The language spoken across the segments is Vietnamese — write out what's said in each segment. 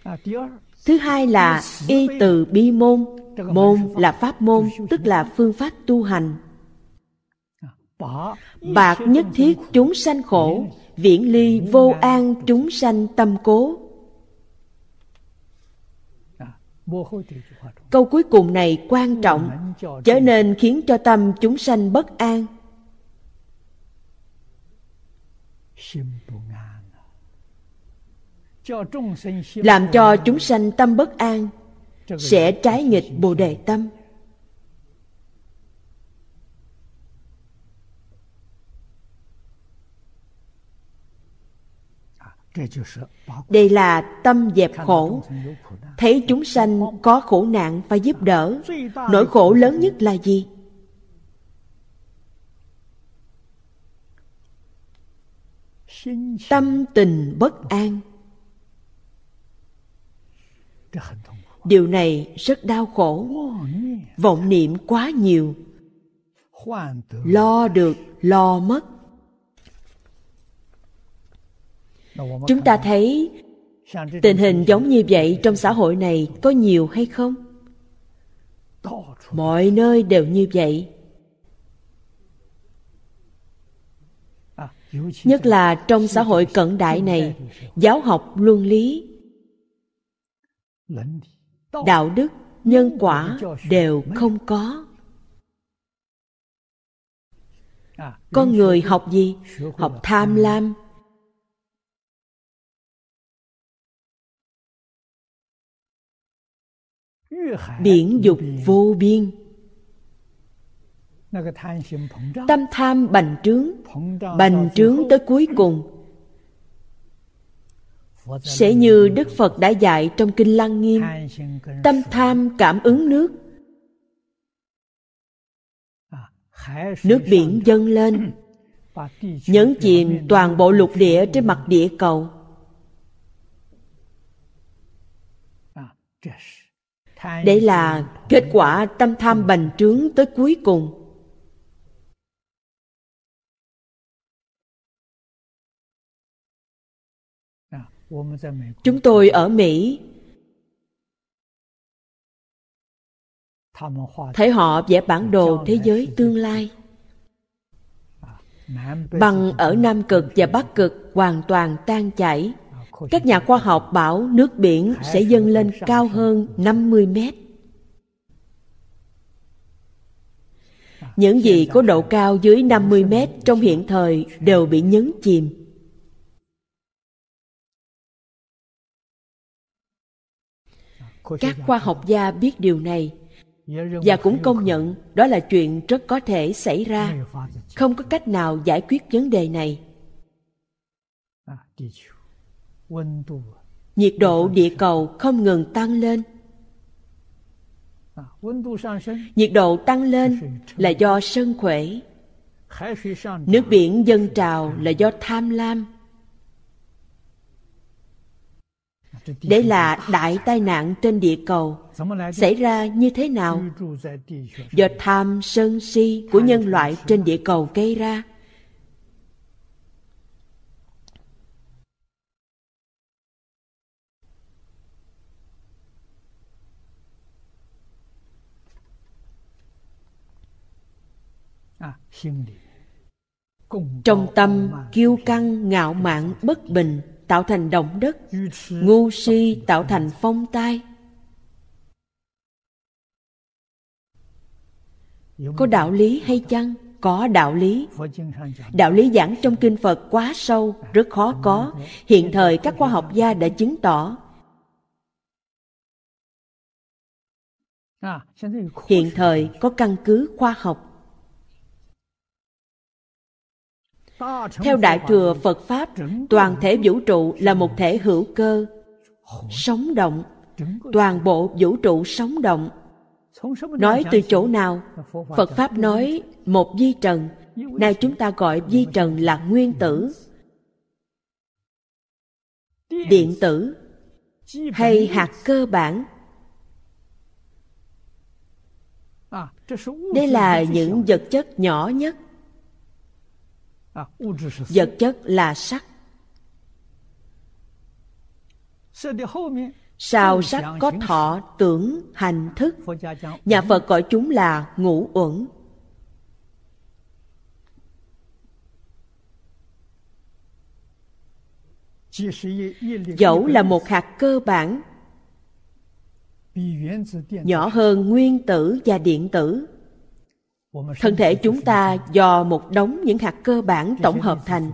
Thứ hai là y từ bi môn. Môn là pháp môn, tức là phương pháp tu hành. Bạc nhất thiết chúng sanh khổ, viễn ly vô an chúng sanh tâm cố. Câu cuối cùng này quan trọng, trở nên khiến cho tâm chúng sanh bất an. Làm cho chúng sanh tâm bất an, sẽ trái nghịch Bồ Đề tâm. Đây là tâm dẹp khổ. Thấy chúng sanh có khổ nạn phải giúp đỡ. Nỗi khổ lớn nhất là gì? Tâm tình bất an. Điều này rất đau khổ. Vọng niệm quá nhiều, lo được lo mất. Chúng ta thấy tình hình giống như vậy trong xã hội này có nhiều hay không? Mọi nơi đều như vậy. Nhất là trong xã hội cận đại này, giáo học luân lý, đạo đức, nhân quả đều không có. Con người học gì? Học tham lam. Biển dục vô biên. Tâm tham bành trướng tới cuối cùng. Sẽ như Đức Phật đã dạy trong Kinh Lăng Nghiêm, tâm tham cảm ứng nước. Nước biển dâng lên, nhấn chìm toàn bộ lục địa trên mặt địa cầu. Đây là kết quả tâm tham bành trướng tới cuối cùng. Chúng tôi ở Mỹ thấy họ vẽ bản đồ thế giới tương lai. Băng ở Nam Cực và Bắc Cực hoàn toàn tan chảy. Các nhà khoa học bảo nước biển sẽ dâng lên cao hơn 50 mét. Những gì có độ cao dưới 50 mét trong hiện thời đều bị nhấn chìm. Các khoa học gia biết điều này và cũng công nhận đó là chuyện rất có thể xảy ra. Không có cách nào giải quyết vấn đề này. Nhiệt độ địa cầu không ngừng tăng lên. Nhiệt độ tăng lên là do sân khuể. Nước biển dâng trào là do tham lam. Đây là đại tai nạn trên địa cầu. Xảy ra như thế nào? Do tham sân si của nhân loại trên địa cầu gây ra. Trong tâm kiêu căng ngạo mạn bất bình tạo thành động đất, ngu si tạo thành phong tai. Có đạo lý hay chăng? Có đạo lý. Đạo lý giảng trong kinh Phật quá sâu, rất khó có. Hiện thời các khoa học gia đã chứng tỏ. Hiện thời có căn cứ khoa học. Theo Đại Thừa Phật Pháp, toàn thể vũ trụ là một thể hữu cơ, sống động. Toàn bộ vũ trụ sống động. Nói từ chỗ nào? Phật Pháp nói một vi trần. Nay chúng ta gọi vi trần là nguyên tử, điện tử hay hạt cơ bản. Đây là những vật chất nhỏ nhất. Vật chất là sắc. Sao sắc có thọ, tưởng, hành, thức. Nhà Phật gọi chúng là ngũ uẩn. Dẫu là một hạt cơ bản, nhỏ hơn nguyên tử và điện tử. Thân thể chúng ta do một đống những hạt cơ bản tổng hợp thành.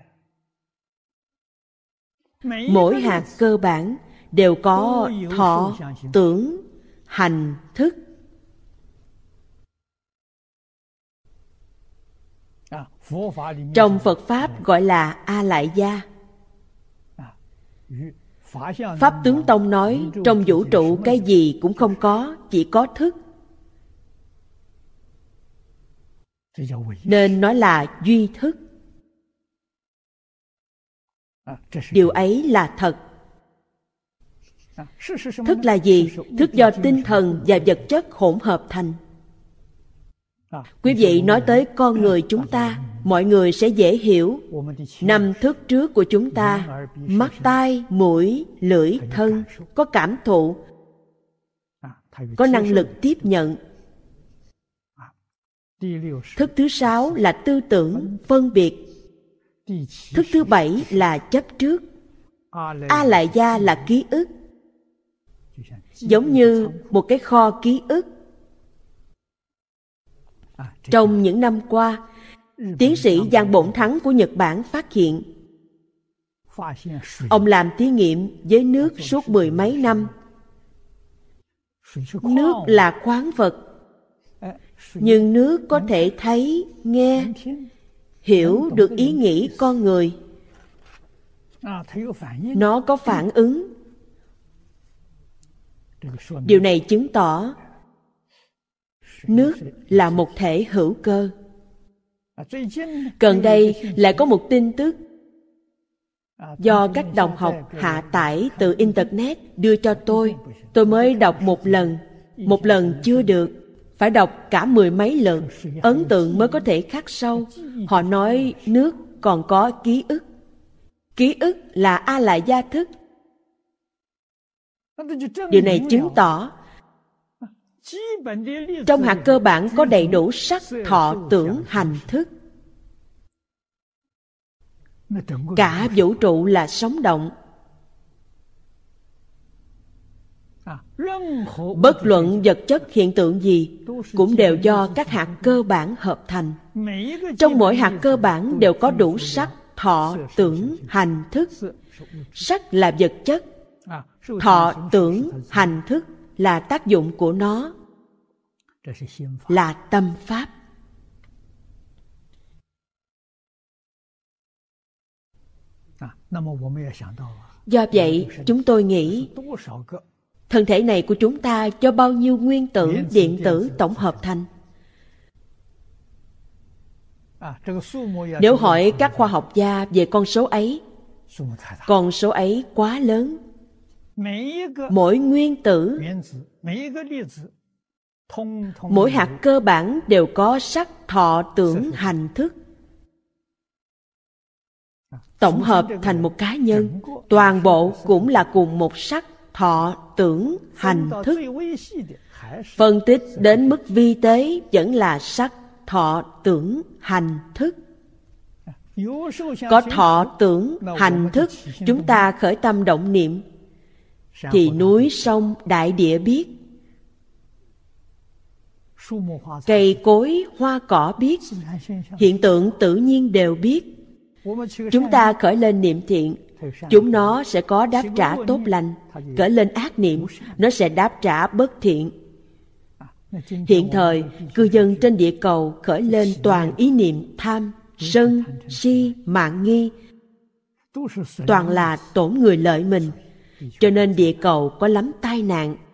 Mỗi hạt cơ bản đều có thọ, tưởng, hành, thức. Trong Phật Pháp gọi là A Lại Gia. Pháp Tướng Tông nói trong vũ trụ cái gì cũng không có, chỉ có thức. Nên nói là duy thức. Điều ấy là thật. Thức là gì? Thức do tinh thần và vật chất hỗn hợp thành. Quý vị nói tới con người chúng ta, mọi người sẽ dễ hiểu. 5 thức trước của chúng ta, mắt, tai, mũi, lưỡi, thân, có cảm thụ, có năng lực tiếp nhận. Thức thứ 6 là tư tưởng, phân biệt. Thức thứ 7 là chấp trước. A Lại Gia là ký ức. Giống như một cái kho ký ức. Trong những năm qua, tiến sĩ Giang Bổn Thắng của Nhật Bản phát hiện, ông làm thí nghiệm với nước suốt 10 mấy năm. Nước là khoáng vật, nhưng nước có thể thấy, nghe, hiểu được ý nghĩ con người. Nó có phản ứng. Điều này chứng tỏ nước là một thể hữu cơ. Gần đây lại có một tin tức do các đồng học hạ tải từ Internet đưa cho tôi. Tôi mới đọc một lần chưa được, phải đọc cả 10 mấy lượt, ấn tượng mới có thể khắc sâu. Họ nói nước còn có ký ức. Ký ức là A Lại Gia thức. Điều này chứng tỏ trong hạt cơ bản có đầy đủ sắc, thọ, tưởng, hành, thức. Cả vũ trụ là sống động. Bất luận vật chất hiện tượng gì cũng đều do các hạt cơ bản hợp thành. Trong mỗi hạt cơ bản đều có đủ sắc, thọ, tưởng, hành, thức. Sắc là vật chất, thọ, tưởng, hành, thức là tác dụng của nó, là tâm pháp. Do vậy, chúng tôi nghĩ thân thể này của chúng ta do bao nhiêu nguyên tử, điện tử tổng hợp thành? Nếu hỏi các khoa học gia về con số ấy quá lớn. Mỗi nguyên tử, mỗi hạt cơ bản đều có sắc, thọ, tưởng, hành, thức. Tổng hợp thành một cá nhân, toàn bộ cũng là cùng một sắc, thọ, tưởng, hành, thức. Phân tích đến mức vi tế vẫn là sắc, thọ, tưởng, hành, thức. Có thọ, tưởng, hành, thức, chúng ta khởi tâm động niệm, thì núi, sông, đại địa biết. Cây cối, hoa cỏ biết. Hiện tượng tự nhiên đều biết. Chúng ta khởi lên niệm thiện, chúng nó sẽ có đáp trả tốt lành. Khởi lên ác niệm, nó sẽ đáp trả bất thiện. Hiện thời, cư dân trên địa cầu khởi lên toàn ý niệm tham, sân, si, mạn nghi, toàn là tổn người lợi mình. Cho nên địa cầu có lắm tai nạn.